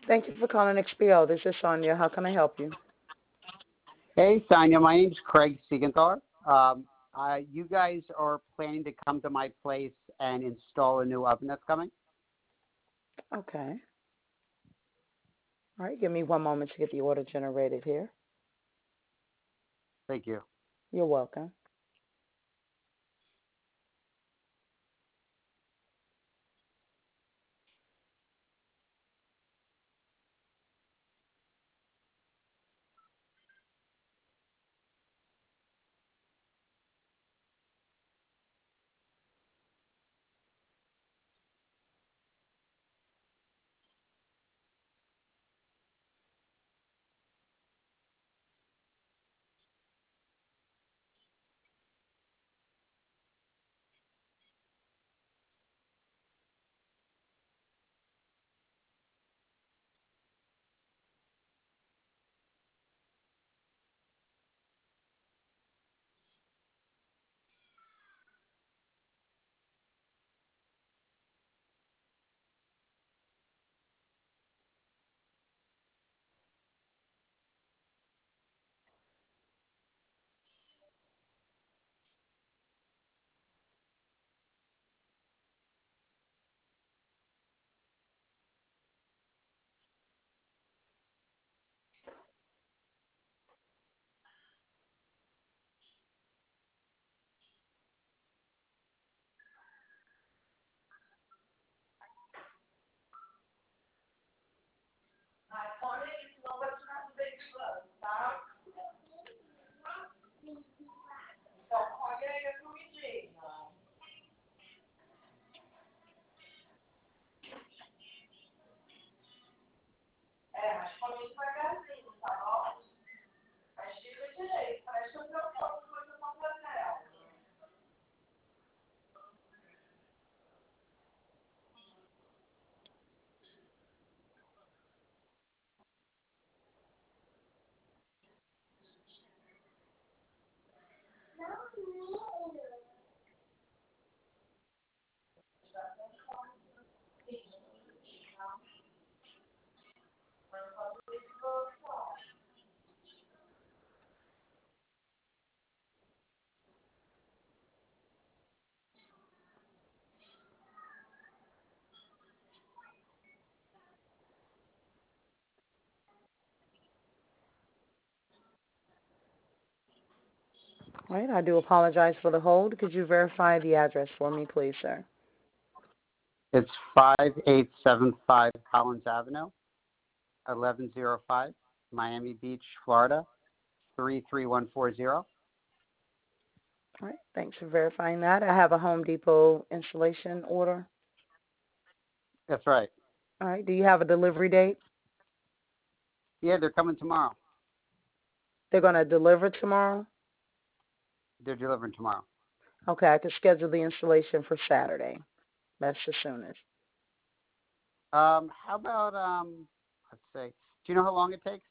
Thank you for calling XPO. This is Sonia. How can I help you? Hey, Sonia. My name's Craig Siegenthaler. You guys are planning to come to my place and install a new oven that's coming? Okay. All right. Give me one moment to get the order generated here. Thank you. You're welcome. All right. I do apologize for the hold. Could you verify the address for me, please, sir? It's 5875 Collins Avenue, 1105, Miami Beach, Florida, 33140. All right. Thanks for verifying that. I have a Home Depot installation order. That's right. All right. Do you have a delivery date? Yeah, they're coming tomorrow. They're going to deliver tomorrow? They're delivering tomorrow. Okay. I could schedule the installation for Saturday. That's the soonest. How about, let's see, do you know how long it takes?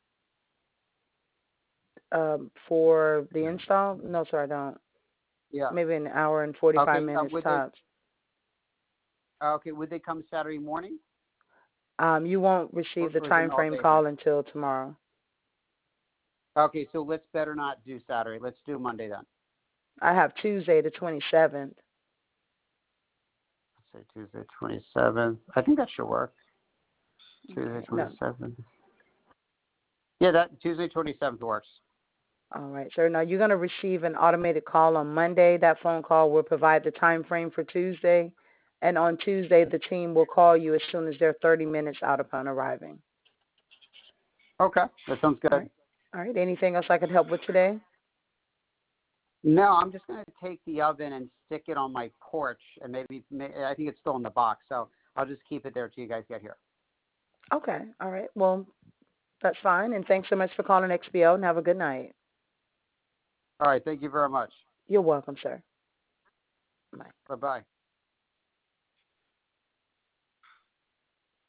For the install? No, sir, I don't. Yeah. Maybe an hour and 45 Okay. minutes tops. Would they come Saturday morning? You won't receive the Or is it time an frame all-day call thing? until tomorrow. Okay, so let's better not do Saturday. Let's do Monday then. I have Tuesday the 27th. Let's say Tuesday 27th. I think that should work. Tuesday Okay, no. 27th. Yeah, that Tuesday 27th works. All right, sir. Now you're going to receive an automated call on Monday. That phone call will provide the time frame for Tuesday. And on Tuesday, the team will call you as soon as they're 30 minutes out upon arriving. Okay, that sounds good. All right. All right. Anything else I could help with today? No, I'm just going to take the oven and stick it on my porch, and I think it's still in the box, so I'll just keep it there till you guys get here. Okay. All right. Well, that's fine. And thanks so much for calling XBO, and have a good night. All right, thank you very much. You're welcome, sir. Bye. Bye-bye.